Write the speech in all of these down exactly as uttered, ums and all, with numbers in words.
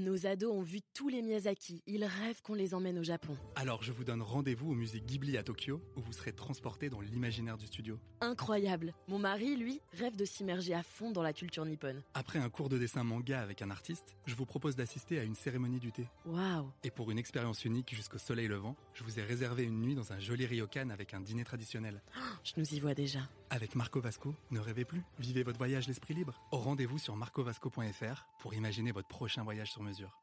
Nos ados ont vu tous les Miyazaki. Ils rêvent qu'on les emmène au Japon. Alors je vous donne rendez-vous au musée Ghibli à Tokyo, où vous serez transportés dans l'imaginaire du studio. Incroyable. Mon mari, lui, rêve de s'immerger à fond dans la culture nippone. Après un cours de dessin manga avec un artiste, je vous propose d'assister à une cérémonie du thé. Waouh. Et pour une expérience unique jusqu'au soleil levant, je vous ai réservé une nuit dans un joli ryokan avec un dîner traditionnel. Oh, je nous y vois déjà. Avec Marco Vasco, ne rêvez plus, vivez votre voyage l'esprit libre. Au rendez-vous sur marco vasco point f r pour imaginer votre prochain voyage sur mesure.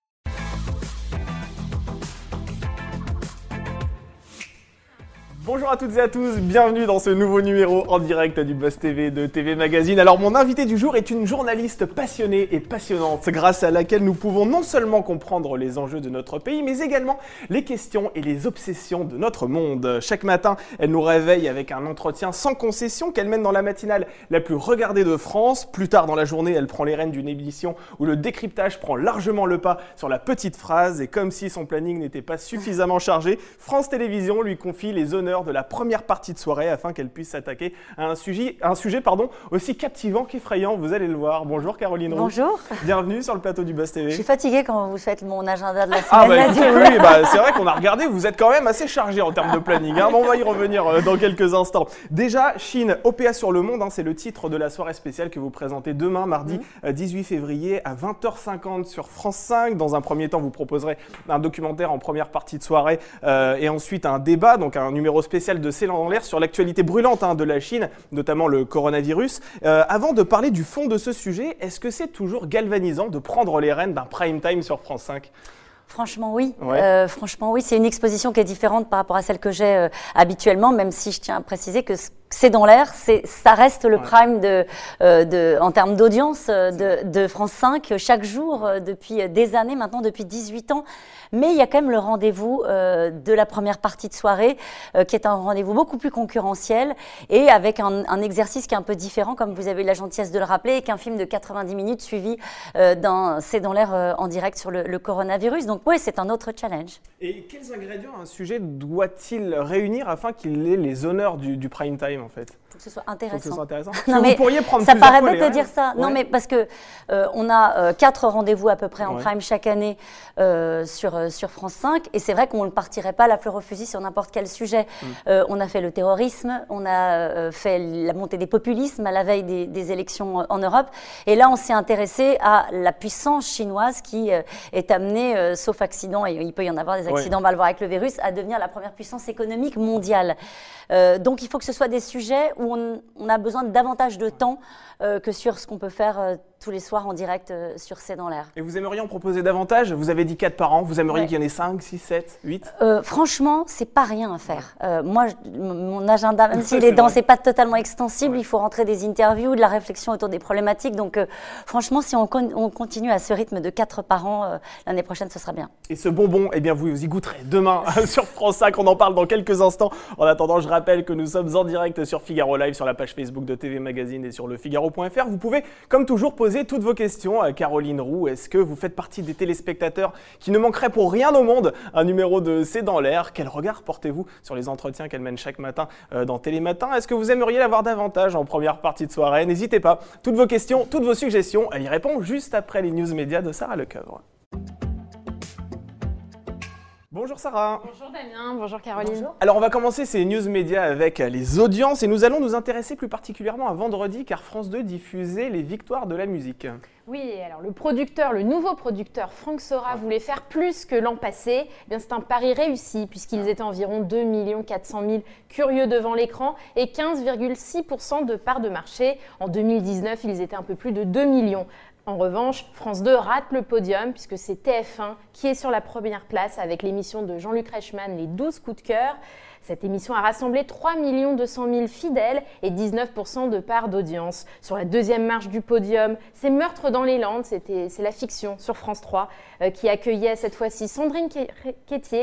Bonjour à toutes et à tous, bienvenue dans ce nouveau numéro en direct du Buzz T V de T V Magazine. Alors mon invité du jour est une journaliste passionnée et passionnante, grâce à laquelle nous pouvons non seulement comprendre les enjeux de notre pays, mais également les questions et les obsessions de notre monde. Chaque matin, elle nous réveille avec un entretien sans concession qu'elle mène dans la matinale la plus regardée de France. Plus tard dans la journée, elle prend les rênes d'une émission où le décryptage prend largement le pas sur la petite phrase. Et comme si son planning n'était pas suffisamment chargé, France Télévisions lui confie les honneurs de la première partie de soirée afin qu'elle puisse s'attaquer à un sujet, un sujet pardon, aussi captivant qu'effrayant. Vous allez le voir. Bonjour Caroline Roux. Bonjour. Bienvenue sur le plateau du Buzz T V. Je suis fatiguée quand vous faites mon agenda de la semaine. Ah bah là, écoutez, oui, bah, c'est vrai qu'on a regardé, vous êtes quand même assez chargé en termes de planning. Hein. Bon, on va y revenir euh, dans quelques instants. Déjà, Chine, O P A sur le monde, hein, c'est le titre de la soirée spéciale que vous présentez demain, mardi mmh. euh, dix-huit février à vingt heures cinquante sur France cinq. Dans un premier temps, vous proposerez un documentaire en première partie de soirée euh, et ensuite un débat, donc un numéro spécial de C'est en l'air sur l'actualité brûlante hein, de la Chine, notamment le coronavirus. Euh, avant de parler du fond de ce sujet, est-ce que c'est toujours galvanisant de prendre les rênes d'un prime time sur France cinq ? Franchement oui, ouais. euh, franchement oui, c'est une exposition qui est différente par rapport à celle que j'ai euh, habituellement, même si je tiens à préciser que C'est dans l'air, c'est, ça reste le ouais. prime de, euh, de, en termes d'audience de, de France cinq chaque jour euh, depuis des années maintenant, depuis dix-huit ans. Mais il y a quand même le rendez-vous euh, de la première partie de soirée euh, qui est un rendez-vous beaucoup plus concurrentiel et avec un, un exercice qui est un peu différent, comme vous avez eu la gentillesse de le rappeler, et qu'un film de quatre-vingt-dix minutes suivi euh, d'un C'est dans l'air euh, en direct sur le, le coronavirus. Donc oui, c'est un autre challenge. Et quels ingrédients un sujet doit-il réunir afin qu'il ait les honneurs du, du prime time en fait ? Il faut que ce soit intéressant. Faut que ce soit intéressant. Non, mais vous pourriez prendre ça paraît fois bête les de dire ça. ouais. Non, mais parce que euh, on a euh, quatre rendez-vous à peu près en ouais. prime chaque année euh, sur euh, sur France cinq, et c'est vrai qu'on ne partirait pas la fleur au fusil sur n'importe quel sujet. Mm. Euh, on a fait le terrorisme, on a euh, fait la montée des populismes à la veille des, des élections en Europe, et là on s'est intéressé à la puissance chinoise qui euh, est amenée, euh, sauf accident, et il peut y en avoir des accidents, ouais. on va le voir avec le virus, à devenir la première puissance économique mondiale. Euh, donc il faut que ce soit des sujets où on, on a besoin de davantage de temps euh, que sur ce qu'on peut faire euh, tous les soirs en direct euh, sur C'est dans l'air. Et vous aimeriez en proposer davantage ? Vous avez dit quatre par an, vous aimeriez ouais. qu'il y en ait cinq, six, sept, huit ? euh, Franchement, c'est pas rien à faire. Euh, moi, je, mon agenda, même s'il est dense, c'est pas totalement extensible, ouais. il faut rentrer des interviews, de la réflexion autour des problématiques. Donc euh, franchement, si on, con, on continue à ce rythme de quatre par an, euh, l'année prochaine, ce sera bien. Et ce bonbon, eh bien, vous y goûterez demain sur France cinq. On en parle dans quelques instants. En attendant, je rappelle que nous sommes en direct sur Figaro Live, sur la page Facebook de T V Magazine et sur le figaro point f r. Vous pouvez, comme toujours, poser toutes vos questions à Caroline Roux. Est-ce que vous faites partie des téléspectateurs qui ne manqueraient pour rien au monde un numéro de C'est dans l'air ? Quel regard portez-vous sur les entretiens qu'elle mène chaque matin dans Télématin ? Est-ce que vous aimeriez l'avoir davantage en première partie de soirée ? N'hésitez pas. Toutes vos questions, toutes vos suggestions, elle y répond juste après les news médias de Sarah Lecoeuvre. Bonjour Sarah. Bonjour Damien, bonjour Caroline. Bonjour. Alors on va commencer ces news médias avec les audiences et nous allons nous intéresser plus particulièrement à vendredi car France deux diffusait les victoires de la musique. Oui, alors le producteur, le nouveau producteur Franck Sora voulait faire plus que l'an passé. Eh bien, c'est un pari réussi puisqu'ils étaient environ deux millions quatre cent mille curieux devant l'écran et quinze virgule six pour cent de part de marché. En deux mille dix-neuf, ils étaient un peu plus de deux millions. En revanche, France deux rate le podium puisque c'est T F un qui est sur la première place avec l'émission de Jean-Luc Reichmann, les douze coups de cœur. Cette émission a rassemblé trois millions deux cent mille fidèles et dix-neuf pour cent de part d'audience. Sur la deuxième marche du podium, c'est Meurtre dans les Landes, c'était, c'est la fiction sur France trois euh, qui accueillait cette fois-ci Sandrine Quétier.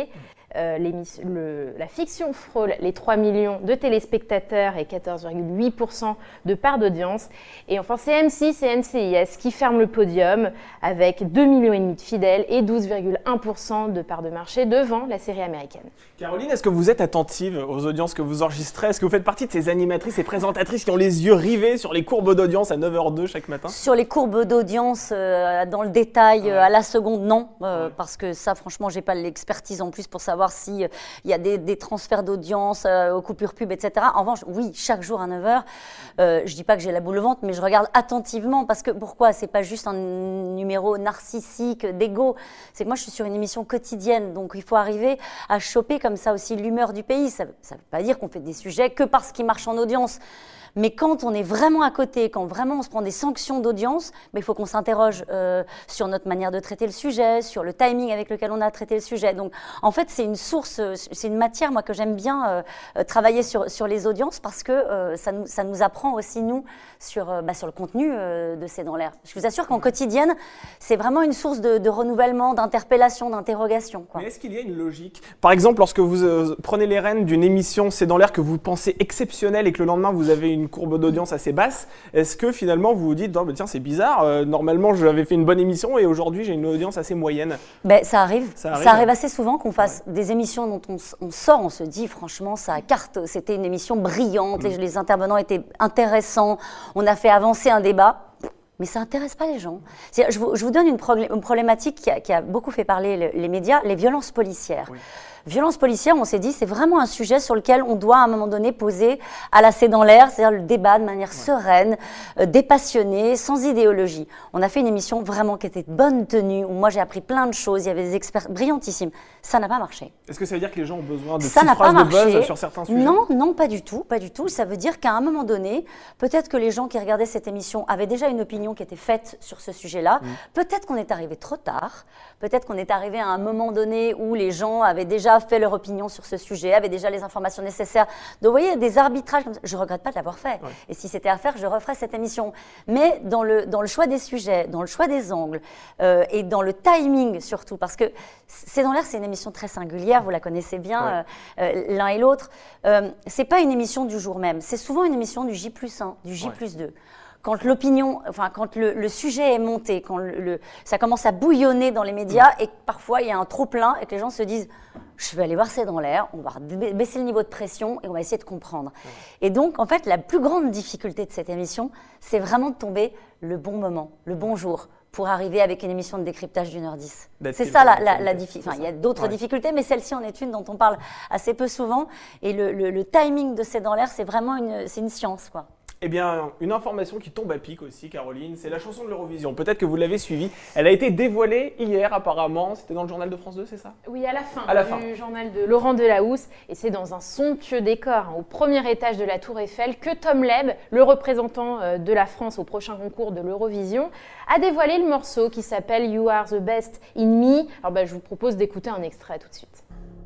Euh, le, la fiction frôle les trois millions de téléspectateurs et quatorze virgule huit pour cent de part d'audience. Et enfin, c'est M six et N C I S qui ferment le podium avec deux virgule cinq millions de fidèles et douze virgule un pour cent de part de marché devant la série américaine. Caroline, est-ce que vous êtes attentive aux audiences que vous enregistrez? Est-ce que vous faites partie de ces animatrices et présentatrices qui ont les yeux rivés sur les courbes d'audience à neuf heures deux chaque matin? Sur les courbes d'audience, euh, dans le détail, ouais. euh, à la seconde, non. Euh, ouais. Parce que ça, franchement, j'ai pas l'expertise en plus pour savoir s'il euh, y a des, des transferts d'audience euh, aux coupures pub, et cetera. En revanche, oui, chaque jour à neuf heures, euh, je dis pas que j'ai la boule au ventre, mais je regarde attentivement parce que pourquoi? C'est pas juste un numéro narcissique d'ego. C'est que moi, je suis sur une émission quotidienne, donc il faut arriver à choper comme ça aussi l'humeur du pays. Ça ne veut pas dire qu'on fait des sujets que parce qu'ils marchent en audience. Mais quand on est vraiment à côté, quand vraiment on se prend des sanctions d'audience, il faut qu'on s'interroge euh, sur notre manière de traiter le sujet, sur le timing avec lequel on a traité le sujet. Donc, en fait, c'est une source, c'est une matière, moi, que j'aime bien euh, travailler sur, sur les audiences parce que euh, ça, nous, ça nous apprend aussi, nous, sur, euh, bah, sur le contenu euh, de C'est dans l'air. Je vous assure qu'en quotidienne, c'est vraiment une source de, de renouvellement, d'interpellation, d'interrogation. Mais est-ce qu'il y a une logique? Par exemple, lorsque vous euh, prenez les rênes d'une émission C'est dans l'air que vous pensez exceptionnelle et que le lendemain, vous avez une courbe d'audience assez basse, est-ce que finalement vous vous dites oh, bah, tiens c'est bizarre, euh, normalement j'avais fait une bonne émission et aujourd'hui j'ai une audience assez moyenne? Ben, ça arrive, ça arrive, ça arrive assez souvent qu'on fasse ouais. des émissions dont on, on sort, on se dit franchement ça carte, c'était une émission brillante, mmh. les, les intervenants étaient intéressants, on a fait avancer un débat. Mais ça n'intéresse pas les gens. Je vous, je vous donne une, problé- une problématique qui a, qui a beaucoup fait parler le, les médias, les violences policières. Oui. Violences policières, on s'est dit, c'est vraiment un sujet sur lequel on doit à un moment donné poser à la C'est dans l'air, c'est-à-dire le débat de manière ouais. sereine, euh, dépassionnée, sans idéologie. On a fait une émission vraiment qui était de bonne tenue, où moi j'ai appris plein de choses, il y avait des experts brillantissimes. Ça n'a pas marché. Est-ce que ça veut dire que les gens ont besoin de ça petites phrases de buzz sur certains sujets? Non, non, pas du tout, pas du tout. Ça veut dire qu'à un moment donné, peut-être que les gens qui regardaient cette émission avaient déjà une opinion qui était faite sur ce sujet-là. Mmh. Peut-être qu'on est arrivé trop tard. Peut-être qu'on est arrivé à un moment donné où les gens avaient déjà fait leur opinion sur ce sujet, avaient déjà les informations nécessaires. Donc, vous voyez, des arbitrages comme ça. Je ne regrette pas de l'avoir fait. Ouais. Et si c'était à faire, je referais cette émission. Mais dans le, dans le choix des sujets, dans le choix des angles euh, et dans le timing surtout, parce que C'est dans l'air, c'est une émission très singulière, vous la connaissez bien, ouais. euh, euh, l'un et l'autre. Euh, ce n'est pas une émission du jour même, c'est souvent une émission du J plus un, du J plus deux. Quand l'opinion, enfin quand le, le sujet est monté, quand le, le, ça commence à bouillonner dans les médias et que parfois il y a un trop plein et que les gens se disent je vais aller voir C'est dans l'air, on va baisser le niveau de pression et on va essayer de comprendre. Ouais. Et donc en fait la plus grande difficulté de cette émission, c'est vraiment de tomber le bon moment, le bon jour pour arriver avec une émission de décryptage d'une heure dix. C'est ça la, la, la difficulté. Enfin, il y a d'autres ouais. difficultés, mais celle-ci en est une dont on parle assez peu souvent. Et le, le, le timing de C'est dans l'air, c'est vraiment une, c'est une science, quoi. Eh bien, une information qui tombe à pic aussi, Caroline, c'est la chanson de l'Eurovision. Peut-être que vous l'avez suivie. Elle a été dévoilée hier, apparemment. C'était dans le journal de France deux, c'est ça? Oui, à la fin à la du fin. journal de Laurent Delahousse. Et c'est dans un somptueux décor, hein, au premier étage de la Tour Eiffel, que Tom Leb, le représentant euh, de la France au prochain concours de l'Eurovision, a dévoilé le morceau qui s'appelle You Are the Best in Me. Alors, bah, je vous propose d'écouter un extrait tout de suite.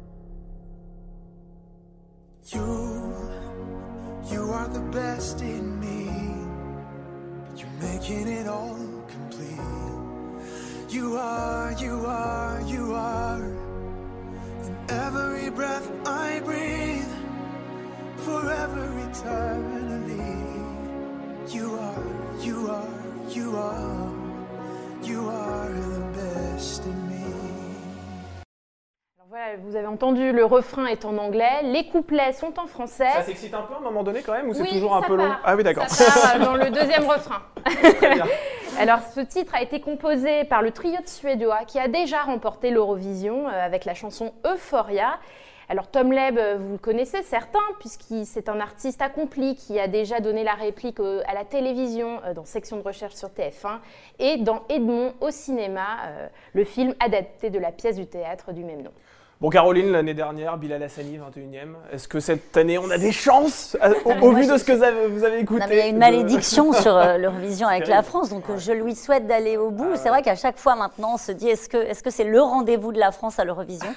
You, you are the best in me. You're making it all complete. You are, you are, you are. In every breath I breathe, forever eternally. You are, you are, you are. You are the best in me. Voilà, vous avez entendu, le refrain est en anglais, les couplets sont en français. Ça s'excite un peu à un moment donné quand même ou c'est oui, toujours un peu part. long? Ah oui, d'accord. Ça part dans le deuxième refrain. Très bien. Alors, ce titre a été composé par le trio de suédois qui a déjà remporté l'Eurovision avec la chanson Euphoria. Alors, Tom Leb, vous le connaissez certains, puisqu'il c'est un artiste accompli qui a déjà donné la réplique à la télévision dans Section de recherche sur T F un et dans Edmond au cinéma, le film adapté de la pièce du théâtre du même nom. Bon, Caroline, l'année dernière, Bilal Hassani, vingt et unième. Est-ce que cette année, on a des chances au, au vu de ce que vous avez, vous avez écouté? Non, mais il y a une malédiction de... sur euh, l'Eurovision avec la France, donc ouais. je lui souhaite d'aller au bout. Ah, c'est vrai qu'à chaque fois maintenant, on se dit est-ce que est-ce que c'est le rendez-vous de la France à l'Eurovision?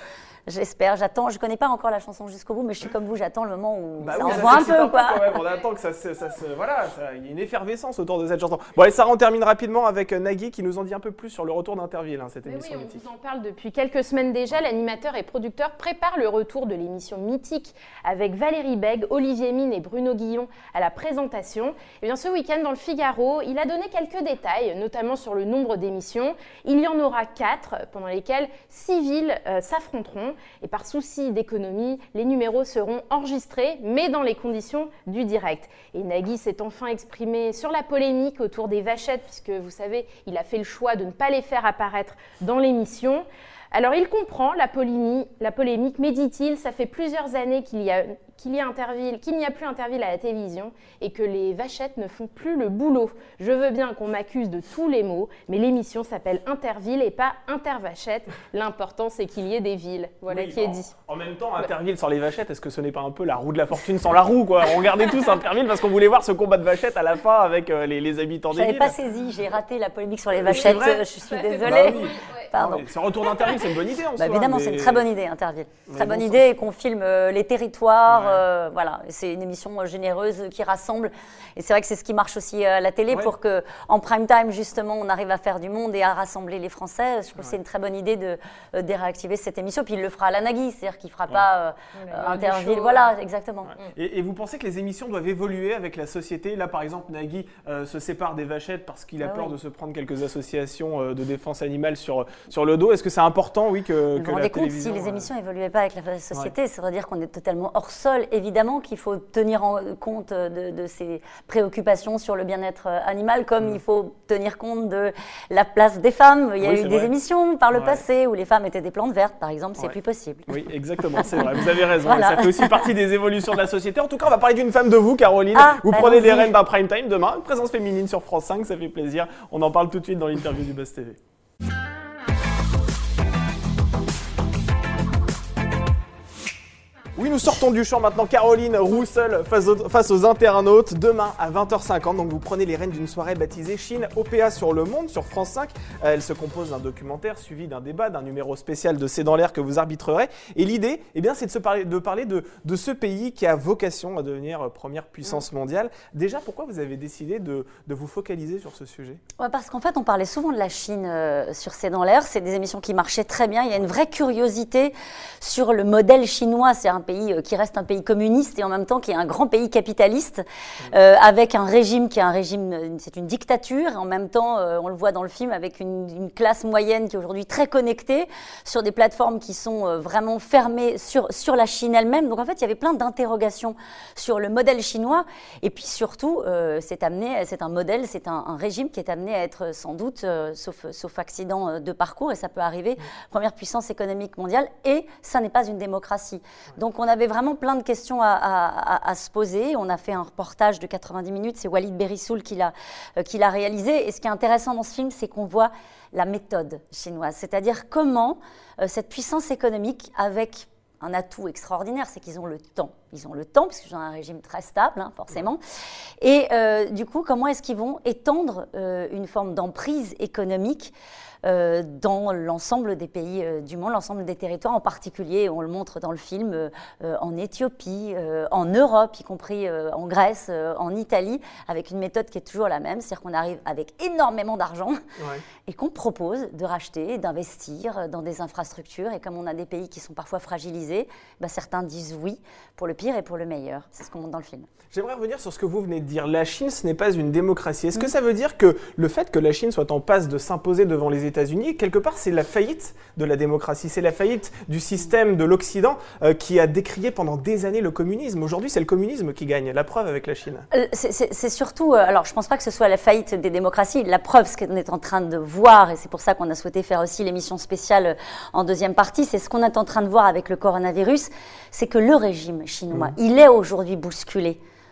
J'espère, j'attends. Je connais pas encore la chanson jusqu'au bout, mais je suis comme vous, j'attends le moment où Bah ça oui, envoie un s'excite peu, quoi. Quand même. On attend que ça se, ça se, voilà, ça- il y a une effervescence autour de cette chanson. Bon, allez, Sarah, on termine rapidement avec euh, Nagui qui nous en dit un peu plus sur le retour d'Interville, hein, cette Mais émission oui, on mythique. vous en parle depuis quelques semaines déjà. L'animateur et producteur prépare le retour de l'émission mythique avec Valérie Bègue, Olivier Mine et Bruno Guillon à la présentation. Et bien, ce week-end, dans le Figaro, il a donné quelques détails, notamment sur le nombre d'émissions. Il y en aura quatre, pendant lesquelles six villes euh, s'affronteront. Et par souci d'économie, les numéros seront enregistrés, mais dans les conditions du direct. Et Nagui s'est enfin exprimé sur la polémique autour des vachettes, puisque vous savez, il a fait le choix de ne pas les faire apparaître dans l'émission. Alors il comprend la polémique, la polémique, mais dit-il, ça fait plusieurs années qu'il y a, qu'il y a Interville, qu'il n'y a plus Interville à la télévision et que les vachettes ne font plus le boulot. Je veux bien qu'on m'accuse de tous les maux, mais l'émission s'appelle Interville et pas Intervachette. L'important, c'est qu'il y ait des villes. Voilà Oui, qui est en- dit. En même temps, Interville sans les vachettes, est-ce que ce n'est pas un peu la roue de la fortune sans la roue, quoi? On regardait tous Interville parce qu'on voulait voir ce combat de vachettes à la fin avec euh, les, les habitants Je des n'avais villes. pas saisi, j'ai raté la polémique sur les Oui, vachettes, c'est vrai. je suis Ça fait désolée. Bah oui. Pardon. Non, mais ce retour d'Interville, c'est une bonne idée en Bah, soi. évidemment, mais- c'est une très bonne idée, Interville. Mais Très bon bonne sens. idée et qu'on filme euh, les territoires. Ouais. euh, voilà, c'est une émission euh, généreuse qui rassemble. Et c'est vrai que c'est ce qui marche aussi à la télé Ouais. pour que, en prime time, justement, on arrive à faire du monde et à rassembler les Français. Je trouve que c'est une très bonne idée de, euh, de réactiver cette émission. Puis il le fera à la Nagui, c'est-à-dire qu'il ne fera pas euh, Ouais, euh, le Interville. show, Voilà, exactement. Ouais. Et, et vous pensez que les émissions doivent évoluer avec la société? Là, par exemple, Nagui euh, se sépare des vachettes parce qu'il a Ah peur oui. de se prendre quelques associations euh, de défense animale sur, sur le dos. Est-ce que c'est important, oui, que, Vous que vous la rendez compte, si télévision... les euh, émissions n'évoluaient pas avec la société, ça veut dire qu'on est totalement hors sol. Évidemment qu'il faut tenir en compte de, de ces préoccupations sur le bien-être animal, comme il faut tenir compte de la place des femmes. Il y a Oui, eu c'est des vrai. émissions par le Ouais. passé où les femmes étaient des plantes vertes, par exemple, c'est Ouais. plus possible. Oui, exactement, c'est vrai, vous avez raison. Voilà. Ça fait aussi partie des évolutions de la société. En tout cas, on va parler d'une femme de vous, Caroline. Ah, vous bah, prenez les allons-y. rênes d'un prime time demain. Une présence féminine sur France cinq, ça fait plaisir. On en parle tout de suite dans l'interview du Buzz T V. Oui, nous sortons du champ maintenant. Caroline Roussel face aux, face aux internautes. Demain à vingt heures cinquante, donc vous prenez les rênes d'une soirée baptisée Chine O P A sur le monde, sur France cinq. Euh, elle se compose d'un documentaire suivi d'un débat, d'un numéro spécial de C'est dans l'air que vous arbitrerez. Et l'idée, eh bien, c'est de, se parler, de parler de, de ce pays qui a vocation à devenir première puissance mondiale. Déjà, pourquoi vous avez décidé de, de vous focaliser sur ce sujet? Ouais, parce qu'en fait, on parlait souvent de la Chine euh, sur C'est dans l'air. C'est des émissions qui marchaient très bien. Il y a une vraie curiosité sur le modèle chinois. C'est un pays euh, qui reste un pays communiste et en même temps qui est un grand pays capitaliste, euh, avec un régime qui est un régime, euh, c'est une dictature. Et en même temps, euh, on le voit dans le film, avec une, une classe moyenne qui est aujourd'hui très connectée sur des plateformes qui sont euh, vraiment fermées sur, sur la Chine elle-même. Donc en fait, il y avait plein d'interrogations sur le modèle chinois. Et puis surtout, euh, c'est amené, c'est un modèle, c'est un, un régime qui est amené à être sans doute, euh, sauf, sauf accident euh, de parcours, et ça peut arriver, première puissance économique mondiale, et ça n'est pas une démocratie. Donc on avait vraiment plein de questions à, à, à, à se poser. On a fait un reportage de quatre-vingt-dix minutes, c'est Walid Berissoul qui l'a, euh, qui l'a réalisé. Et ce qui est intéressant dans ce film, c'est qu'on voit la méthode chinoise, c'est-à-dire comment euh, cette puissance économique, avec un atout extraordinaire, c'est qu'ils ont le temps. Ils ont le temps, parce qu'ils ont un régime très stable, hein, forcément. Et euh, du coup, comment est-ce qu'ils vont étendre euh, une forme d'emprise économique euh, dans l'ensemble des pays euh, du monde, l'ensemble des territoires, en particulier, on le montre dans le film, euh, euh, en Éthiopie, euh, en Europe, y compris euh, en Grèce, euh, en Italie, avec une méthode qui est toujours la même, c'est-à-dire qu'on arrive avec énormément d'argent Ouais. et qu'on propose de racheter, d'investir dans des infrastructures. Et comme on a des pays qui sont parfois fragilisés, ben certains disent oui pour le pire et pour le meilleur. C'est ce qu'on montre dans le film. J'aimerais revenir sur ce que vous venez de dire. La Chine, ce n'est pas une démocratie. Est-ce que ça veut dire que le fait que la Chine soit en passe de s'imposer devant les États-Unis, quelque part, c'est la faillite de la démocratie, c'est la faillite du système de l'Occident euh, qui a décrié pendant des années le communisme. Aujourd'hui, c'est le communisme qui gagne. La preuve avec la Chine. Euh, C'est c'est- c'est surtout, euh, alors je ne pense pas que ce soit la faillite des démocraties. La preuve, ce qu'on est en train de voir, et c'est pour ça qu'on a souhaité faire aussi l'émission spéciale euh, en deuxième partie, c'est ce qu'on est en train de voir avec le coronavirus, c'est que le régime chinois, il est aujourd'hui bousculé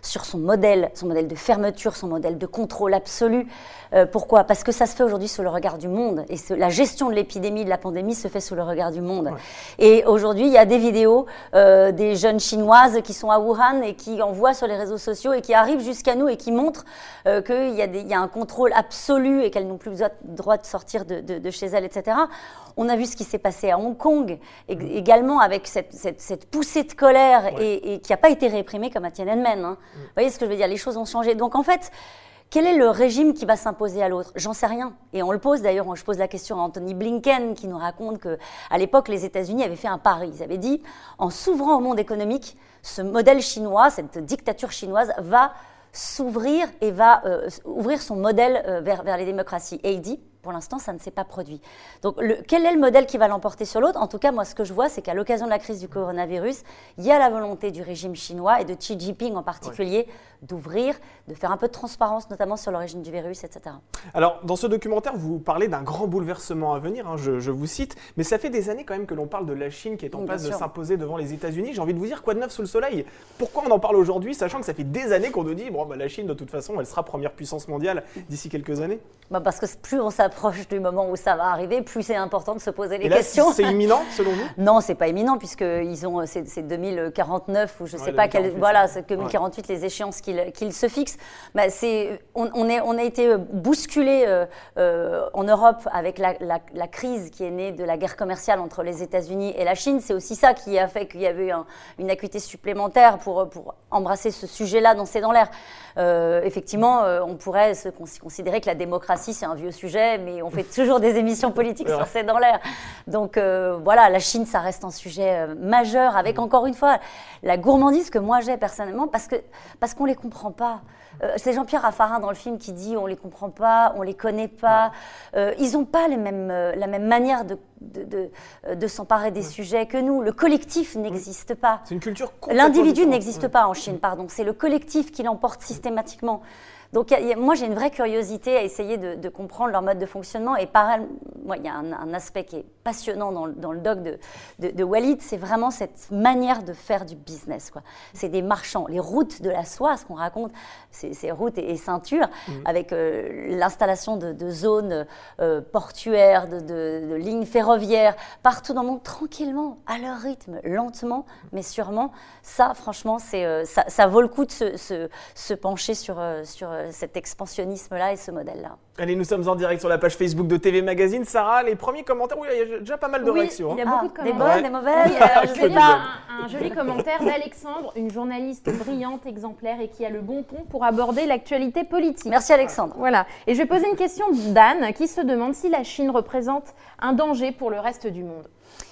sur son modèle, son modèle de fermeture, son modèle de contrôle absolu. Euh, pourquoi ? Parce que ça se fait aujourd'hui sous le regard du monde. Et ce, la gestion de l'épidémie, de la pandémie, se fait sous le regard du monde. Ouais. Et aujourd'hui, il y a des vidéos euh, des jeunes chinoises qui sont à Wuhan et qui envoient sur les réseaux sociaux et qui arrivent jusqu'à nous et qui montrent euh, qu'il y a des, il y a un contrôle absolu et qu'elles n'ont plus le droit de sortir de, de, de chez elles, et cetera. On a vu ce qui s'est passé à Hong Kong, et, mmh. également avec cette, cette, cette poussée de colère ouais. et, et qui n'a pas été réprimée comme à Tiananmen. Hein. Mmh. Vous voyez ce que je veux dire ? Les choses ont changé. Donc en fait, quel est le régime qui va s'imposer à l'autre ? J'en sais rien. Et on le pose d'ailleurs, je pose la question à Anthony Blinken qui nous raconte qu'à l'époque, les États-Unis avaient fait un pari. Ils avaient dit, en s'ouvrant au monde économique, ce modèle chinois, cette dictature chinoise va s'ouvrir et va euh, ouvrir son modèle euh, vers, vers les démocraties. Et il dit, pour l'instant, ça ne s'est pas produit. Donc, le, quel est le modèle qui va l'emporter sur l'autre ? En tout cas, moi, ce que je vois, c'est qu'à l'occasion de la crise du coronavirus, il y a la volonté du régime chinois et de Xi Jinping en particulier ouais. d'ouvrir, de faire un peu de transparence, notamment sur l'origine du virus, et cetera. Alors, dans ce documentaire, vous parlez d'un grand bouleversement à venir, hein, je, je vous cite, mais ça fait des années quand même que l'on parle de la Chine qui est en oui, passe de s'imposer devant les États-Unis. J'ai envie de vous dire, quoi de neuf sous le soleil ? Pourquoi on en parle aujourd'hui, sachant que ça fait des années qu'on nous dit, bon, bah, la Chine, de toute façon, elle sera première puissance mondiale d'ici quelques années ? Bah parce que plus on s'approche du moment où ça va arriver, plus c'est important de se poser les et là, questions. C'est imminent, selon vous ? Non, c'est pas imminent, puisqu'ils ont, c'est, c'est deux mille quarante-neuf ou je ne ouais, sais pas quel, voilà, c'est deux mille quarante-huit ouais. les échéances qu'ils, qu'ils se fixent. Bah, c'est, on, on, est, on a été bousculé euh, euh, en Europe avec la, la, la crise qui est née de la guerre commerciale entre les États-Unis et la Chine. C'est aussi ça qui a fait qu'il y avait eu un, une acuité supplémentaire pour, pour embrasser ce sujet-là dans C'est dans l'air. Euh, effectivement, euh, on pourrait se considérer que la démocratie, c'est un vieux sujet, mais on fait toujours des émissions politiques sur C'est dans l'air. Donc euh, voilà, la Chine, ça reste un sujet euh, majeur, avec encore une fois la gourmandise que moi j'ai personnellement, parce, que, parce qu'on ne les comprend pas. Euh, c'est Jean-Pierre Raffarin dans le film qui dit on ne les comprend pas, on ne les connaît pas. Euh, ils n'ont pas les mêmes, euh, la même manière de, de, de, de s'emparer des ouais. sujets que nous. Le collectif n'existe pas. C'est une culture L'individu n'existe ouais. pas en Chine, pardon. C'est le collectif qui l'emporte systématiquement. Donc, y a, y a, moi, j'ai une vraie curiosité à essayer de, de comprendre leur mode de fonctionnement. Et pareil, moi, il y a un, un aspect qui est passionnant dans, dans le doc de, de, de Walid, c'est vraiment cette manière de faire du business, quoi. C'est des marchands. Les routes de la soie, ce qu'on raconte, c'est, c'est routes et, et ceintures, mmh. avec euh, l'installation de, de zones euh, portuaires, de, de, de lignes ferroviaires, partout dans le monde, tranquillement, à leur rythme, lentement, mais sûrement. Ça, franchement, c'est, euh, ça, ça vaut le coup de se, se, se pencher sur, euh, sur euh, cet expansionnisme-là et ce modèle-là. Allez, nous sommes en direct sur la page Facebook de T V Magazine. Sarah, les premiers commentaires, oui, il y a déjà pas mal de oui, réactions. Il y a hein. beaucoup de ah, commentaires. Des bonnes, des mauvaises. Oui, alors, je vais lire un, un joli commentaire d'Alexandre, une journaliste brillante, exemplaire et qui a le bon ton pour aborder l'actualité politique. Merci Alexandre. Voilà. Et je vais poser une question d'Anne qui se demande si la Chine représente un danger pour le reste du monde.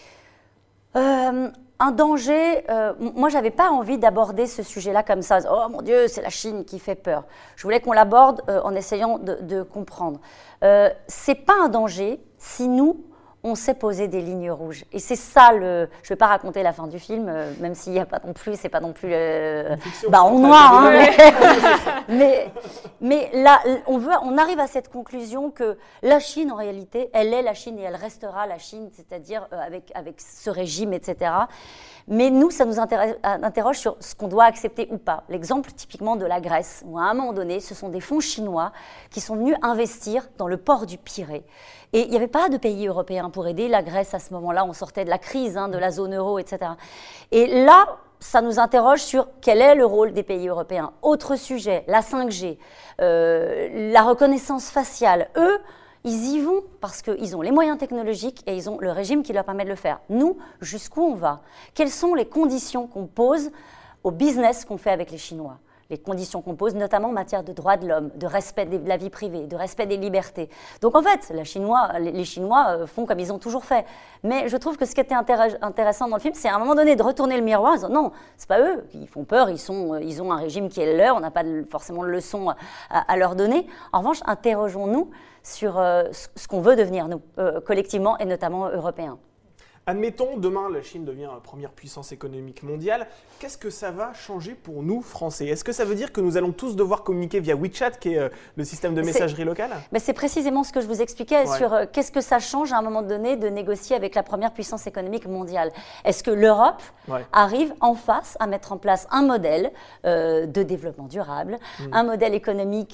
Euh, un danger, euh, moi j'avais pas envie d'aborder ce sujet-là comme ça. Oh mon Dieu, c'est la Chine qui fait peur. Je voulais qu'on l'aborde euh, en essayant de, de comprendre. Euh, c'est pas un danger si nous, on sait poser des lignes rouges. Et c'est ça le... Je vais pas raconter la fin du film, euh, même s'il y a pas non plus, c'est pas non plus euh, bah, en noir. Hein, mais, mais, mais là, on, veut, on arrive à cette conclusion que la Chine, en réalité, elle est la Chine et elle restera la Chine, c'est-à-dire euh, avec, avec ce régime, et cetera. Mais nous, ça nous interroge sur ce qu'on doit accepter ou pas. L'exemple typiquement de la Grèce, où à un moment donné, ce sont des fonds chinois qui sont venus investir dans le port du Pirée. Et il n'y avait pas de pays européens pour aider la Grèce à ce moment-là. On sortait de la crise, hein, de la zone euro, et cetera. Et là, ça nous interroge sur quel est le rôle des pays européens. Autre sujet, la cinq G, euh, la reconnaissance faciale. Eux, ils y vont parce qu'ils ont les moyens technologiques et ils ont le régime qui leur permet de le faire. Nous, jusqu'où on va ? Quelles sont les conditions qu'on pose au business qu'on fait avec les Chinois ? Les conditions qu'on pose, notamment en matière de droits de l'homme, de respect de la vie privée, de respect des libertés. Donc en fait, la Chinois, les Chinois font comme ils ont toujours fait. Mais je trouve que ce qui était intéressant dans le film, c'est à un moment donné de retourner le miroir en disant non, c'est pas eux qui font peur, ils, sont, ils ont un régime qui est leur, on n'a pas forcément de leçons à, à leur donner. En revanche, interrogeons-nous sur euh, ce qu'on veut devenir, nous, euh, collectivement et notamment européens. Admettons, demain, la Chine devient première puissance économique mondiale. Qu'est-ce que ça va changer pour nous, Français? Est-ce que ça veut dire que nous allons tous devoir communiquer via WeChat, qui est euh, le système de messagerie locale? Ben c'est précisément ce que je vous expliquais Ouais. sur euh, qu'est-ce que ça change à un moment donné de négocier avec la première puissance économique mondiale. Est-ce que l'Europe Ouais. arrive en face à mettre en place un modèle euh, de développement durable, Mm. un modèle économique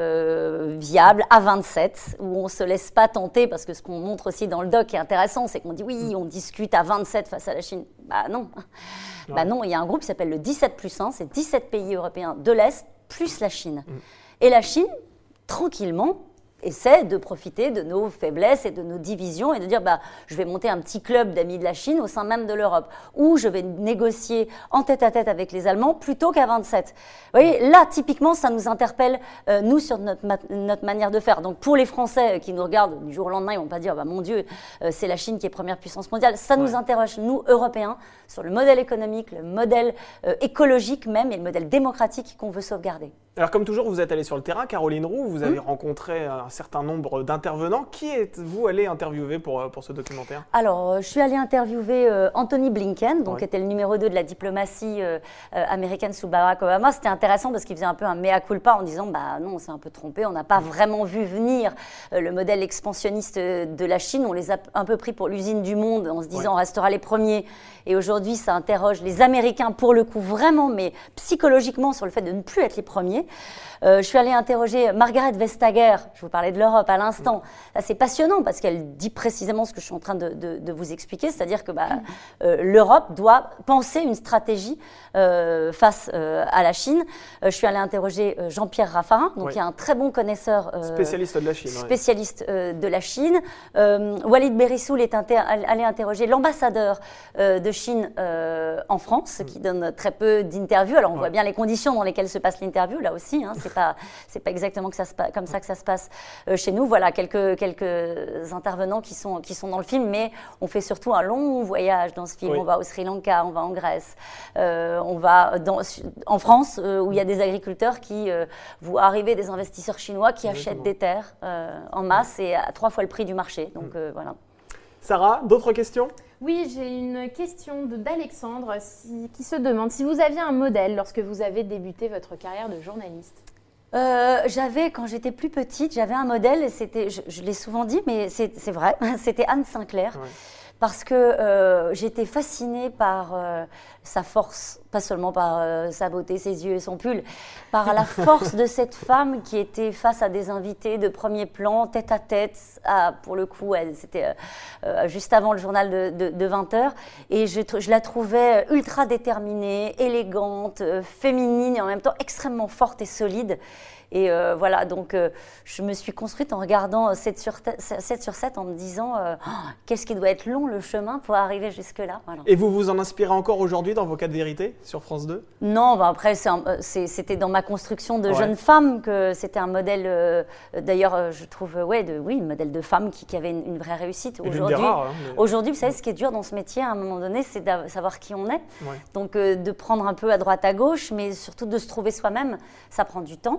euh, viable à vingt-sept, où on ne se laisse pas tenter, parce que ce qu'on montre aussi dans le doc qui est intéressant, c'est qu'on dit oui, on discute à vingt-sept face à la Chine. Bah non. Ouais. Bah non, il y a un groupe qui s'appelle le dix-sept plus un, c'est dix-sept pays européens de l'Est plus la Chine. Mm. Et la Chine, tranquillement, essaie de profiter de nos faiblesses et de nos divisions et de dire bah, je vais monter un petit club d'amis de la Chine au sein même de l'Europe, ou je vais négocier en tête-à-tête avec les Allemands plutôt qu'à vingt-sept. Vous voyez, là, typiquement, ça nous interpelle, euh, nous, sur notre, ma- notre manière de faire. Donc, pour les Français qui nous regardent du jour au lendemain, ils ne vont pas dire bah, mon Dieu, euh, c'est la Chine qui est première puissance mondiale. Ça nous Ouais. interroge, nous, Européens, sur le modèle économique, le modèle euh, écologique même et le modèle démocratique qu'on veut sauvegarder. Alors, comme toujours, vous êtes allée sur le terrain, Caroline Roux, vous avez rencontré un certain nombre d'intervenants. Qui êtes-vous allée interviewer pour, euh, pour ce documentaire? Alors, euh, je suis allée interviewer euh, Anthony Blinken, donc Ouais. qui était le numéro deux de la diplomatie euh, euh, américaine sous Barack Obama. C'était intéressant parce qu'il faisait un peu un mea culpa en disant bah non, on s'est un peu trompé, on n'a pas vraiment vu venir euh, le modèle expansionniste euh, de la Chine. On les a un peu pris pour l'usine du monde en se disant Ouais. on restera les premiers. Et aujourd'hui, ça interroge les Américains pour le coup vraiment, mais psychologiquement sur le fait de ne plus être les premiers. Euh, je suis allée interroger Margaret Vestager, je vous parlais de l'Europe à l'instant. Là, c'est passionnant parce qu'elle dit précisément ce que je suis en train de, de- de vous expliquer, c'est-à-dire que bah, euh, l'Europe doit penser une stratégie euh, face euh, à la Chine. Euh, je suis allée interroger euh, Jean-Pierre Raffarin, donc Ouais. qui est un très bon connaisseur euh, Spécialiste de la Chine. ouais. spécialiste euh, de la Chine. Euh, Walid Berissoul est inter- allé interroger l'ambassadeur euh, de Chine euh, en France, qui donne très peu d'interviews. Alors on Ouais. voit bien les conditions dans lesquelles se passe l'interview, là aussi. Hein, c'est pas, c'est pas exactement que ça se pa- comme ça que ça se passe euh, chez nous. Voilà quelques, quelques intervenants qui sont, qui sont dans le film, mais on fait surtout un long voyage dans ce film. Oui. On va au Sri Lanka, on va en Grèce, euh, on va dans, en France, euh, où il y a des agriculteurs qui euh, voient arriver des investisseurs chinois qui Exactement. achètent des terres euh, en masse et à trois fois le prix du marché. Donc euh, voilà. Sarah, d'autres questions? Oui, j'ai une question de- d'Alexandre si- qui se demande si vous aviez un modèle lorsque vous avez débuté votre carrière de journaliste. Euh, j'avais, quand j'étais plus petite, j'avais un modèle, et c'était, je, je l'ai souvent dit, mais c'est, c'est vrai, c'était Anne Sinclair. Ouais. Parce que euh, j'étais fascinée par euh, sa force, pas seulement par euh, sa beauté, ses yeux et son pull, par la force de cette femme qui était face à des invités de premier plan, tête à tête, à, pour le coup, elle- c'était euh, euh, juste avant le journal de, de, de vingt heures, et je, tr- je la trouvais ultra déterminée, élégante, euh, féminine et en même temps extrêmement forte et solide. Et euh, voilà, donc euh, je me suis construite en regardant sept sur sept en me disant euh, oh, qu'est-ce qui doit être long le chemin pour arriver jusque-là. Voilà. Et vous vous en inspirez encore aujourd'hui dans vos cas de vérité sur France deux? Non, bah après, c'est un- euh, c'est- c'était dans ma construction de Ouais. jeune femme que c'était un modèle, euh, d'ailleurs, euh, je trouve, euh, ouais, de, oui, un modèle de femme qui, qui avait une, une vraie réussite. Et l'une des Aujourd'hui, rares, hein, mais- aujourd'hui, vous savez, ce qui est dur dans ce métier, à un moment donné, c'est de savoir qui on est. Ouais. Donc, euh, de prendre un peu à droite, à gauche, mais surtout de se trouver soi-même, ça prend du temps.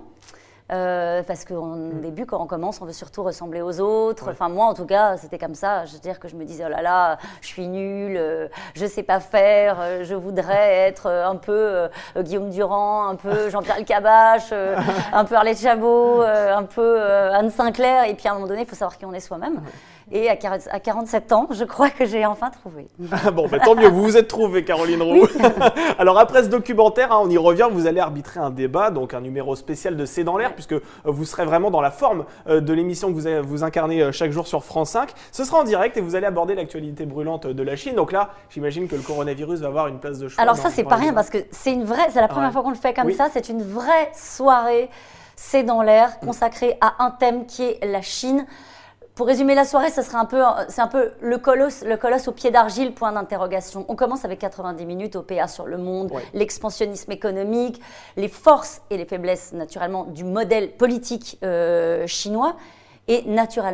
Euh, parce qu'au début, quand on commence, on veut surtout ressembler aux autres. Ouais. Enfin, moi, en tout cas, c'était comme ça. Je veux dire que je me disais, oh là là, je suis nulle, euh, je sais pas faire, euh, je voudrais être euh, un peu euh, Guillaume Durand, un peu Jean-Pierre Elkabbach, euh, un peu Arlette Chabot, euh, un peu euh, Anne Sinclair. Et puis, à un moment donné, il faut savoir qui on est soi-même. Et à quarante à quarante-sept ans, je crois que j'ai enfin trouvé. Bon, bah, tant mieux, vous vous êtes trouvée, Caroline Roux. Alors, après ce documentaire, hein, on y revient, vous allez arbitrer un débat, donc un numéro spécial de C'est dans l'air, puisque euh, vous serez vraiment dans la forme euh, de l'émission que vous, avez- vous incarnez euh, chaque jour sur France cinq. Ce sera en direct et vous allez aborder l'actualité brûlante de la Chine. Donc là, j'imagine que le coronavirus va avoir une place de choix. Alors dans- ça, c'est dans pas le rien débat. parce que c'est une vraie, c'est la première Ouais. fois qu'on le fait comme Oui. ça. C'est une vraie soirée, c'est dans l'air, consacrée à un thème qui est la Chine. Pour résumer la soirée, ce serait un peu, c'est un peu le colosse, le colosse au pied d'argile, point d'interrogation. On commence avec quatre-vingt-dix minutes O P A sur le monde, Ouais. l'expansionnisme économique, les forces et les faiblesses naturellement du modèle politique euh, chinois. Et naturellement,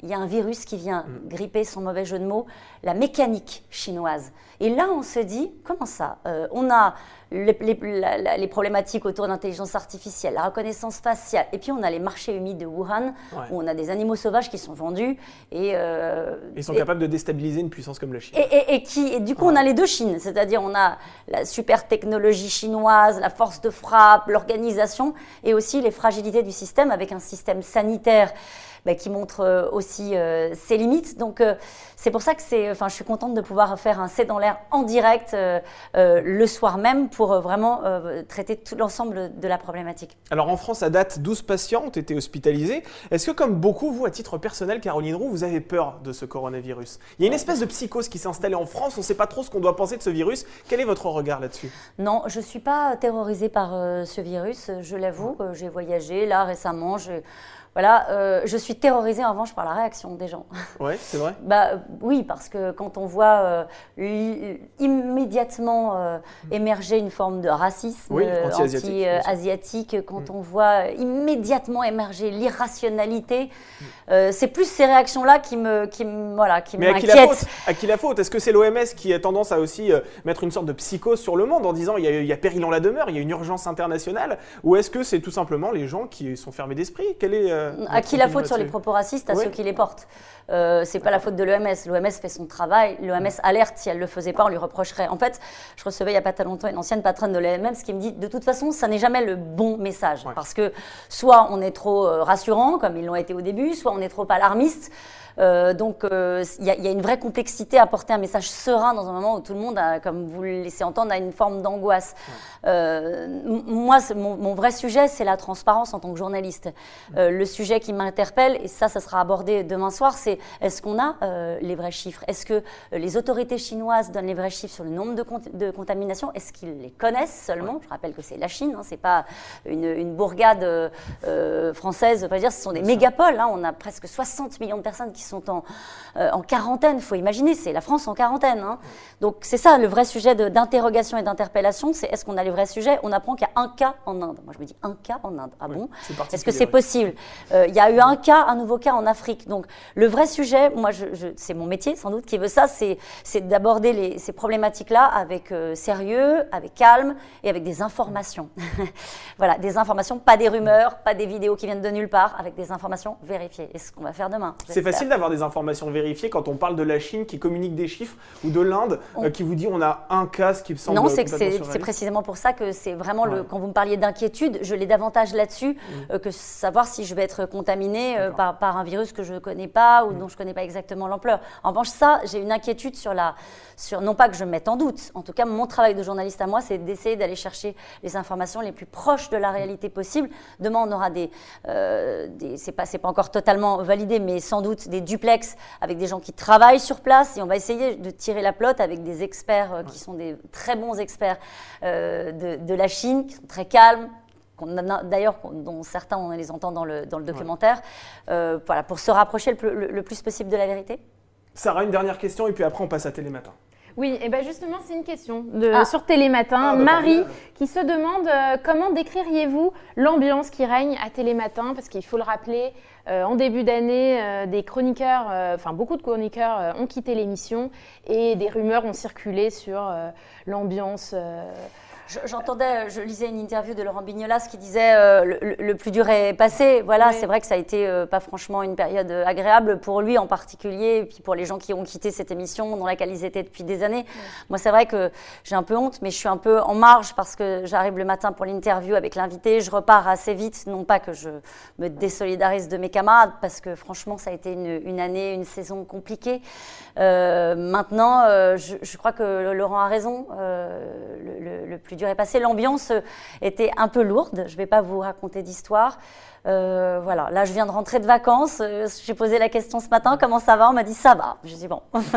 il y a un virus qui vient mmh. gripper, sans mauvais jeu de mots, la mécanique chinoise. Et là, on se dit, comment ça euh, On a les, les, la, les problématiques autour de l'intelligence artificielle, la reconnaissance faciale, et puis on a les marchés humides de Wuhan, ouais. où on a des animaux sauvages qui sont vendus. Et, euh, Ils sont et, capables de déstabiliser une puissance comme la Chine. Et, et, et, qui, et du coup, ouais. on a les deux Chines, c'est-à-dire on a la super technologie chinoise, la force de frappe, l'organisation, et aussi les fragilités du système, avec un système sanitaire bah, qui montre euh, aussi euh, ses limites. Donc, euh, c'est pour ça que c'est, enfin, je suis contente de pouvoir faire un C'est dans l'air en direct euh, euh, le soir même pour euh, vraiment euh, traiter tout l'ensemble de la problématique. Alors, en France, à date, douze patients ont été hospitalisés. Est-ce que, comme beaucoup, vous, à titre personnel, Caroline Roux, vous avez peur de ce coronavirus? Il y a une espèce de psychose qui s'est installée en France. On ne sait pas trop ce qu'on doit penser de ce virus. Quel est votre regard là-dessus? Non, je ne suis pas terrorisée par euh, ce virus, je l'avoue. Euh, j'ai voyagé là récemment. J'ai... Voilà, euh, je suis terrorisée en revanche par la réaction des gens. Ouais, c'est vrai. Bah oui, parce que quand on voit euh, immédiatement euh, émerger une forme de racisme oui, anti-asiatique, anti-asiatique, quand mmh. on voit immédiatement émerger l'irrationalité, mmh. euh, c'est plus ces réactions-là qui me, qui me, voilà, qui Mais m'inquiètent. Mais à qui la faute? À qui la faute? Est-ce que c'est l'O M S qui a tendance à aussi euh, mettre une sorte de psychose sur le monde en disant il y a, il y a péril en la demeure, il y a une urgence internationale, ou est-ce que c'est tout simplement les gens qui sont fermés d'esprit? Quelle est euh, À qui la faute sur les propos racistes? À oui. ceux qui les portent. Euh, c'est pas la faute de l'O M S. L'O M S fait son travail. L'O M S alerte. Si elle le faisait pas, on lui reprocherait. En fait, je recevais il y a pas très longtemps une ancienne patronne de l'O M S qui me dit de toute façon, ça n'est jamais le bon message. Ouais. Parce que soit on est trop euh, rassurant, comme ils l'ont été au début, soit on est trop alarmiste. Euh, donc, il euh, y, y a une vraie complexité à porter un message serein dans un moment où tout le monde, a, comme vous le laissez entendre, a une forme d'angoisse. Ouais. Euh, moi, mon, mon vrai sujet, c'est la transparence en tant que journaliste. Euh, le sujet qui m'interpelle, et ça, ça sera abordé demain soir, c'est est-ce qu'on a euh, les vrais chiffres? Est-ce que les autorités chinoises donnent les vrais chiffres sur le nombre de, cont- de contaminations? Est-ce qu'ils les connaissent seulement? Ouais. Je rappelle que c'est la Chine, hein, c'est pas une, une bourgade euh, française. Pas dire, ce sont des mégapoles. Hein, on a presque soixante millions de personnes qui sont en, euh, en quarantaine. Il faut imaginer, c'est la France en quarantaine. Hein. Donc c'est ça le vrai sujet de, d'interrogation et d'interpellation, c'est est-ce qu'on a les vrais sujets? On apprend qu'il y a un cas en Inde. Moi je me dis un cas en Inde. Ah oui, bon? Est-ce que c'est possible? euh, Il y a eu un cas, un nouveau cas en Afrique. Donc le vrai sujet, moi je, je, c'est mon métier sans doute qui veut ça, c'est, c'est d'aborder les, ces problématiques-là avec euh, sérieux, avec calme et avec des informations. Voilà, des informations, pas des rumeurs, pas des vidéos qui viennent de nulle part, avec des informations vérifiées. Et ce qu'on va faire demain. C'est facile d'avoir des informations vérifiées quand on parle de la Chine qui communique des chiffres ou de l'Inde on... euh, qui vous dit on a un cas, ce qui me semble non, c'est, que c'est, c'est précisément pour ça que c'est vraiment, ouais. le, quand vous me parliez d'inquiétude, je l'ai davantage là-dessus mmh. euh, que savoir si je vais être contaminée euh, par, par un virus que je ne connais pas ou mmh. dont je ne connais pas exactement l'ampleur. En revanche, ça, j'ai une inquiétude sur la, sur, non pas que je me mette en doute, en tout cas mon travail de journaliste à moi, c'est d'essayer d'aller chercher les informations les plus proches de la réalité possible. Demain, on aura des, euh, des c'est pas, c'est pas encore totalement validé, mais sans doute des duplex avec des gens qui travaillent sur place et on va essayer de tirer la pelote avec des experts euh, qui sont des très bons experts euh, de, de la Chine, qui sont très calmes, qu'on a, d'ailleurs dont certains on les entend dans le, dans le documentaire, ouais. euh, voilà, pour se rapprocher le, le, le plus possible de la vérité. Sarah, une dernière question et puis après on passe à Télématin. Oui, et ben justement, c'est une question de, ah. sur Télématin. Ah, bah, Marie qui se demande euh, comment décririez-vous l'ambiance qui règne à Télématin? Parce qu'il faut le rappeler, euh, en début d'année, euh, des chroniqueurs, euh, enfin beaucoup de chroniqueurs euh, ont quitté l'émission et des rumeurs ont circulé sur euh, l'ambiance. Euh, J'entendais, je lisais une interview de Laurent Bignolas qui disait euh, le, le plus dur est passé. Voilà, oui. C'est vrai que ça a été euh, pas franchement une période agréable pour lui en particulier, et puis pour les gens qui ont quitté cette émission dans laquelle ils étaient depuis des années. Oui. Moi, c'est vrai que j'ai un peu honte, mais je suis un peu en marge parce que j'arrive le matin pour l'interview avec l'invité, je repars assez vite, non pas que je me désolidarise de mes camarades, parce que franchement, ça a été une, une année, une saison compliquée. Euh, maintenant, euh, je, je crois que Laurent a raison. Euh, le, le, le plus dur est passé. L'ambiance était un peu lourde. Je ne vais pas vous raconter d'histoire. Euh, voilà. Là, je viens de rentrer de vacances. Euh, j'ai posé la question ce matin. Comment ça va? On m'a dit ça va. J'ai dit bon. On m'a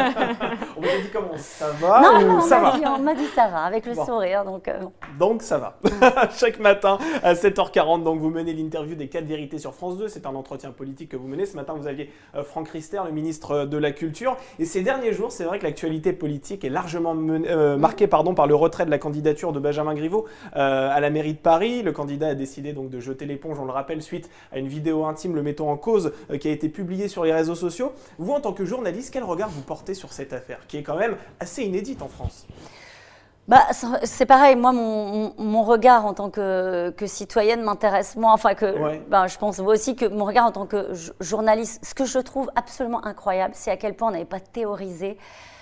dit comment ça va? Non, ou non, ça on, va m'a dit, on m'a dit ça va avec le bon. sourire. Donc, euh... donc ça va. Chaque matin à sept heures quarante, donc vous menez l'interview des quatre vérités sur France deux. C'est un entretien politique que vous menez. Ce matin, vous aviez euh, Franck Riester, le ministre de la Culture. Et ces derniers jours, c'est vrai que l'actualité politique est largement men- euh, marquée pardon, par le retrait de la candidature de Benjamin Griveaux euh, à la mairie de Paris. Le candidat a décidé donc de jeter l'éponge, on le rappelle, suite à une vidéo intime le mettant en cause euh, qui a été publiée sur les réseaux sociaux. Vous, en tant que journaliste, quel regard vous portez sur cette affaire, qui est quand même assez inédite en France? Bah, c'est pareil, moi, mon, mon regard en tant que, que citoyenne m'intéresse moins. Enfin, que, ouais. bah, je pense aussi que mon regard en tant que journaliste, ce que je trouve absolument incroyable, c'est à quel point on n'avait pas théorisé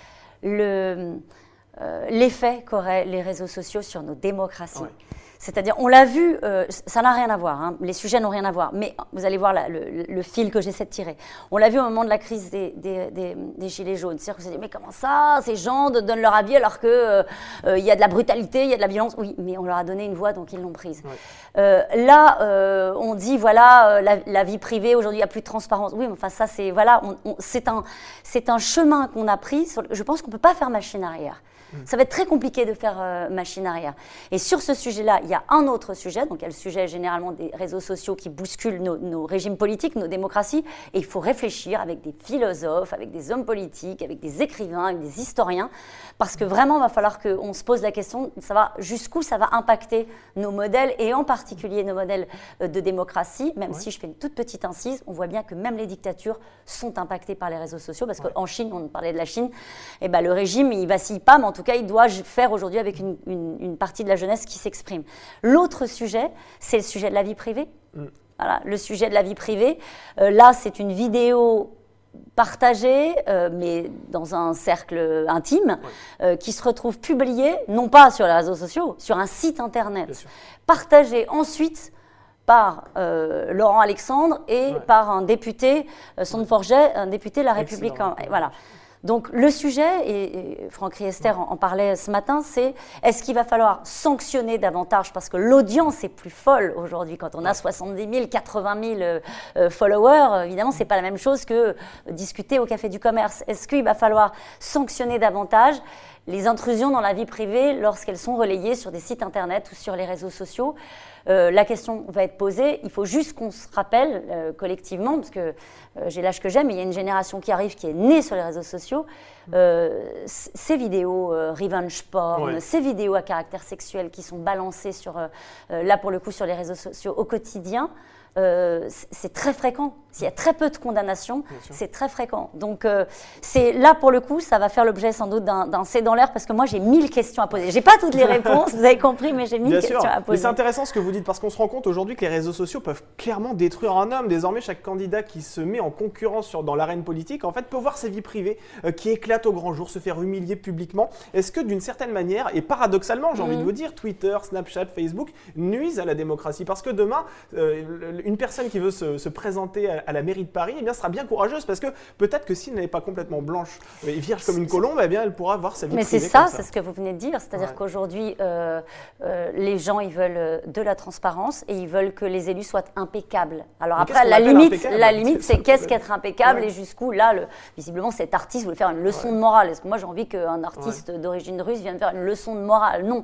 le, euh, l'effet qu'auraient les réseaux sociaux sur nos démocraties. Ouais. C'est-à-dire, on l'a vu, euh, ça n'a rien à voir, hein, les sujets n'ont rien à voir, mais vous allez voir la, le, le fil que j'essaie de tirer. On l'a vu au moment de la crise des, des, des, des Gilets jaunes. C'est-à-dire qu'on s'est dit, mais comment ça, ces gens donnent leur avis alors qu'il euh, euh, y a de la brutalité, il y a de la violence? Oui, mais on leur a donné une voix, donc ils l'ont prise. Ouais. Euh, là, euh, on dit, voilà, la, la vie privée, aujourd'hui, il n'y a plus de transparence. Oui, mais enfin, ça, c'est voilà, on, on, c'est un, c'est un chemin qu'on a pris. Sur, je pense qu'on ne peut pas faire machine arrière. Ça va être très compliqué de faire euh, machine arrière. Et sur ce sujet-là, il y a un autre sujet, donc il y a le sujet généralement des réseaux sociaux qui bousculent nos, nos régimes politiques, nos démocraties, et il faut réfléchir avec des philosophes, avec des hommes politiques, avec des écrivains, avec des historiens, parce que vraiment, il va falloir qu'on se pose la question de savoir jusqu'où ça va impacter nos modèles, et en particulier nos modèles de démocratie, même ouais. si je fais une toute petite incise, on voit bien que même les dictatures sont impactées par les réseaux sociaux, parce ouais. qu'en Chine, on parlait de la Chine, et ben, le régime, il vacille pas, mais en tout cas, il doit faire aujourd'hui avec une, une, une partie de la jeunesse qui s'exprime. L'autre sujet, c'est le sujet de la vie privée. Mm. Voilà, le sujet de la vie privée. Euh, là, c'est une vidéo partagée, euh, mais dans un cercle intime, ouais. euh, qui se retrouve publiée, non pas sur les réseaux sociaux, sur un site internet, partagée ensuite par euh, Laurent Alexandre et ouais. par un député, euh, Sonneforget, un député de La République. En, voilà. Donc le sujet, et, et Franck Riester en, en parlait ce matin, c'est est-ce qu'il va falloir sanctionner davantage parce que l'audience est plus folle aujourd'hui quand on a soixante-dix mille, quatre-vingt mille euh, euh, followers, évidemment c'est pas la même chose que discuter au Café du Commerce. Est-ce qu'il va falloir sanctionner davantage les intrusions dans la vie privée lorsqu'elles sont relayées sur des sites internet ou sur les réseaux sociaux? Euh, la question va être posée. Il faut juste qu'on se rappelle euh, collectivement, parce que euh, j'ai l'âge que j'ai, mais il y a une génération qui arrive qui est née sur les réseaux sociaux. Euh, ces vidéos euh, revenge porn, ouais. ces vidéos à caractère sexuel qui sont balancées sur, euh, là pour le coup sur les réseaux sociaux au quotidien, euh, c'est très fréquent. S'il y a très peu de condamnations, c'est très fréquent. Donc, euh, c'est, là, pour le coup, ça va faire l'objet sans doute d'un, d'un c'est dans l'air parce que moi, j'ai mille questions à poser. Je n'ai pas toutes les réponses, vous avez compris, mais j'ai mille Bien questions sûr. à poser. Mais c'est intéressant ce que vous dites parce qu'on se rend compte aujourd'hui que les réseaux sociaux peuvent clairement détruire un homme. Désormais, chaque candidat qui se met en concurrence sur, dans l'arène politique, en fait, peut voir sa vie privée euh, qui éclate au grand jour, se faire humilier publiquement. Est-ce que d'une certaine manière, et paradoxalement, j'ai mmh. envie de vous dire, Twitter, Snapchat, Facebook nuisent à la démocratie? Parce que demain, euh, une personne qui veut se, se présenter à, à la mairie de Paris, eh bien, sera bien courageuse parce que peut-être que si elle n'est pas complètement blanche et vierge comme une colombe, eh bien, elle pourra voir sa vie Mais privée. Mais c'est ça, ça, c'est ce que vous venez de dire. C'est-à-dire ouais. qu'aujourd'hui, euh, euh, les gens, ils veulent de la transparence et ils veulent que les élus soient impeccables. Alors Mais après, la limite, la limite, c'est, c'est qu'est-ce qu'être impeccable ouais. et jusqu'où, là, le, visiblement, cet artiste voulait faire une leçon ouais. de morale. Est-ce que moi, j'ai envie qu'un artiste ouais. d'origine russe vienne faire une leçon de morale? Non.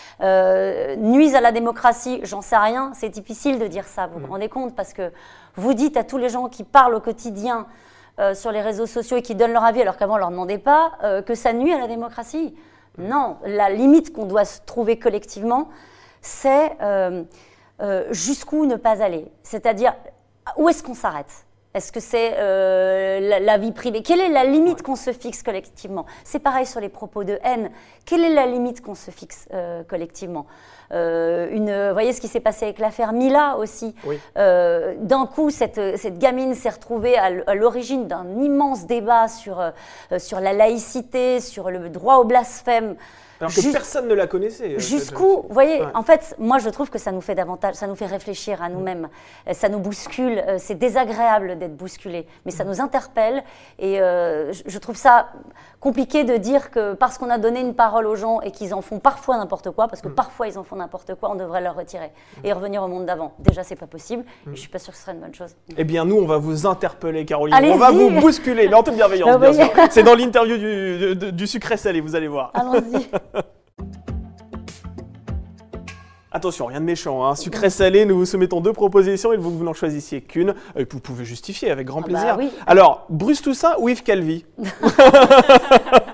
Euh, nuisent à la démocratie, j'en sais rien, c'est difficile de dire ça, vous mmh. vous rendez compte, parce que vous dites à tous les gens qui parlent au quotidien euh, sur les réseaux sociaux et qui donnent leur avis alors qu'avant on ne leur demandait pas, euh, que ça nuit à la démocratie. Mmh. Non, la limite qu'on doit se trouver collectivement, c'est euh, euh, jusqu'où ne pas aller, c'est-à-dire où est-ce qu'on s'arrête? Est-ce que c'est euh, la, la vie privée? Quelle est la limite qu'on se fixe collectivement? C'est pareil sur les propos de haine. Quelle est la limite qu'on se fixe euh, collectivement? euh, une, Vous voyez ce qui s'est passé avec l'affaire Mila aussi. Oui. Euh, d'un coup, cette, cette gamine s'est retrouvée à, à l'origine d'un immense débat sur, euh, sur la laïcité, sur le droit au blasphème. Alors que Just, personne ne la connaissait. Jusqu'où, vous voyez, ouais. en fait, moi je trouve que ça nous fait davantage, ça nous fait réfléchir à nous-mêmes, mmh. ça nous bouscule, c'est désagréable d'être bousculé, mais ça mmh. nous interpelle et euh, je trouve ça compliqué de dire que parce qu'on a donné une parole aux gens et qu'ils en font parfois n'importe quoi, parce que mmh. parfois ils en font n'importe quoi, on devrait leur retirer mmh. et revenir au monde d'avant. Déjà, c'est pas possible mmh. et je suis pas sûre que ce serait une bonne chose. Eh bien, nous, on va vous interpeller, Caroline. Allez-y. On va vous bousculer, mais en toute bienveillance, bien sûr. C'est dans l'interview du, du, du sucré salé, vous allez voir. Allons-y. Attention, rien de méchant, hein. Sucré salé, nous vous soumettons deux propositions et vous, vous n'en choisissiez qu'une. Et vous pouvez justifier avec grand ah plaisir. Bah oui. Alors, Bruce Toussaint ou Yves Calvi?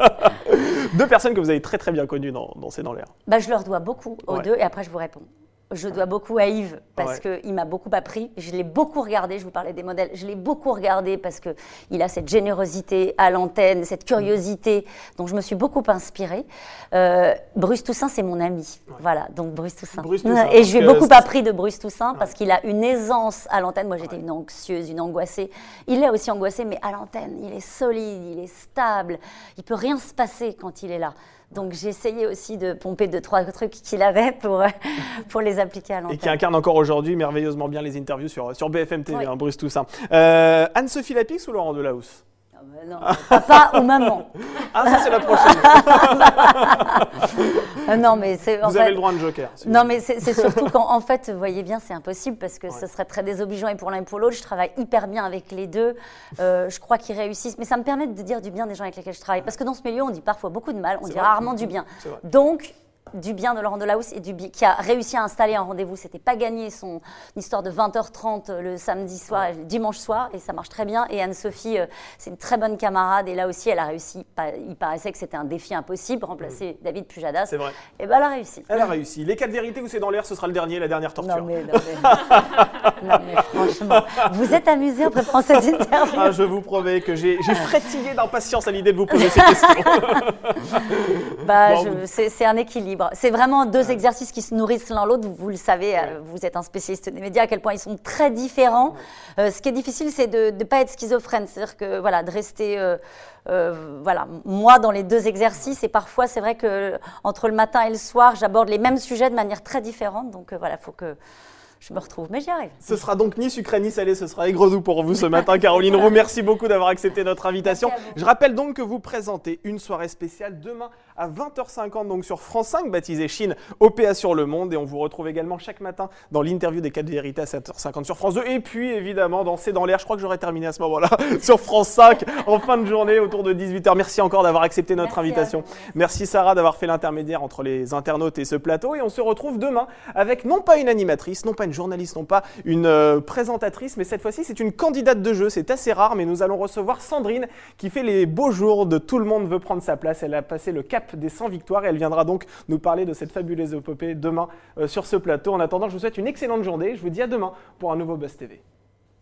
Deux personnes que vous avez très très bien connues dans, dans C'est dans l'air. Bah, je leur dois beaucoup aux ouais. deux et après je vous réponds. je dois beaucoup à Yves parce Ouais. qu'il m'a beaucoup appris. Je l'ai beaucoup regardé, je vous parlais des modèles, je l'ai beaucoup regardé parce qu'il a cette générosité à l'antenne, cette curiosité dont je me suis beaucoup inspirée. Euh, Bruce Toussaint, c'est mon ami. Ouais. Voilà, donc Bruce Toussaint. Bruce Toussaint, Et je lui ai parce que beaucoup c'est- appris de Bruce Toussaint parce qu'il a une aisance à l'antenne. Moi, j'étais Ouais. une anxieuse, une angoissée. Il est aussi angoissé, mais à l'antenne, il est solide, il est stable. Il peut rien se passer quand il est là. Donc j'ai essayé aussi de pomper deux, trois trucs qu'il avait pour, pour les appliquer à Et qui l'antenne. incarne encore aujourd'hui merveilleusement bien les interviews sur, sur B F M T V, Oui. hein, Bruce Toussaint. Euh, Anne-Sophie Lapix ou Laurent Delahousse? Ah bah non, papa ou maman. Ah, ça c'est la prochaine. Ah non, mais c'est en Vous avez fait- le droit à un joker. si Non, vous mais c'est c'est surtout qu'en en fait, vous voyez bien, c'est impossible parce que Ouais. ce serait très désobligeant et pour l'un et pour l'autre. Je travaille hyper bien avec les deux. Euh, je crois qu'ils réussissent, mais ça me permet de dire du bien des gens avec lesquels je travaille. Parce que dans ce milieu, on dit parfois beaucoup de mal, on C'est dit vrai. rarement du bien. C'est vrai. Donc, du bien de Laurent Delahousse et du bi- qui a réussi à installer un rendez-vous. C'était pas gagné son histoire de vingt heures trente le samedi soir, et le dimanche soir, et ça marche très bien. Et Anne-Sophie, euh, c'est une très bonne camarade, et là aussi, elle a réussi. Pas- Il paraissait que c'était un défi impossible, remplacer David Pujadas. C'est vrai. Et ben, elle a réussi. Elle a réussi. Les quatre vérités où c'est dans l'air, ce sera le dernier, la dernière torture. Non mais, non, mais... non mais franchement, vous êtes amusé en préparant cette interview. Ah, je vous promets que j'ai j'ai frétillé d'impatience à l'idée de vous poser ces questions. Bah, Bon, je- vous- c'est c'est un équilibre. C'est vraiment deux exercices qui se nourrissent l'un l'autre. Vous, vous le savez, euh, vous êtes un spécialiste des médias, à quel point ils sont très différents. Euh, ce qui est difficile, c'est de ne pas être schizophrène. C'est-à-dire que, voilà, de rester, euh, euh, voilà, moi dans les deux exercices. Et parfois, c'est vrai que entre le matin et le soir, j'aborde les mêmes sujets de manière très différente. Donc euh, voilà, il faut que je me retrouve. Mais j'y arrive. Ce sera donc ni sucré ni salé, ce sera aigre-doux pour vous ce matin, Caroline Roux. Merci beaucoup d'avoir accepté notre invitation. Merci à vous. Je rappelle donc que vous présentez une soirée spéciale demain à vingt heures cinquante donc sur France cinq, baptisée Chine, O P A sur le monde. Et on vous retrouve également chaque matin dans l'interview des quatre vérités à sept heures cinquante sur France deux. Et puis évidemment dans C'est dans l'air, je crois que j'aurais terminé à ce moment-là, sur France cinq en fin de journée autour de dix-huit heures. Merci encore d'avoir accepté notre Merci à invitation. vous. Merci. Merci Sarah d'avoir fait l'intermédiaire entre les internautes et ce plateau. Et on se retrouve demain avec non pas une animatrice, non pas une journaliste, non pas une euh, présentatrice, mais cette fois-ci c'est une candidate de jeu. C'est assez rare, mais nous allons recevoir Sandrine qui fait les beaux jours de Tout le monde veut prendre sa place. Elle a passé le cap des cent victoires et elle viendra donc nous parler de cette fabuleuse épopée demain euh, sur ce plateau. En attendant, je vous souhaite une excellente journée. Je vous dis à demain pour un nouveau Buzz T V.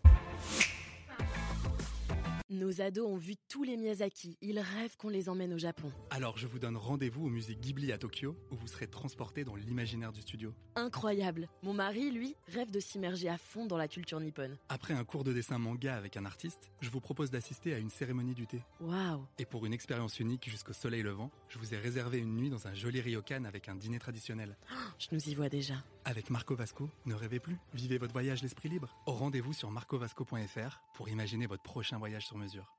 Nos ados ont vu tous les Miyazaki. Ils rêvent qu'on les emmène au Japon. Alors je vous donne rendez-vous au musée Ghibli à Tokyo, où vous serez transporté dans l'imaginaire du studio. Incroyable. Mon mari, lui, rêve de s'immerger à fond dans la culture nippone. Après un cours de dessin manga avec un artiste, je vous propose d'assister à une cérémonie du thé. Waouh. Et pour une expérience unique jusqu'au soleil levant, je vous ai réservé une nuit dans un joli ryokan avec un dîner traditionnel. Je nous y vois déjà. Avec Marco Vasco, ne rêvez plus, vivez votre voyage l'esprit libre. Au rendez-vous sur marco vasco point f r pour imaginer votre prochain voyage sur mesure.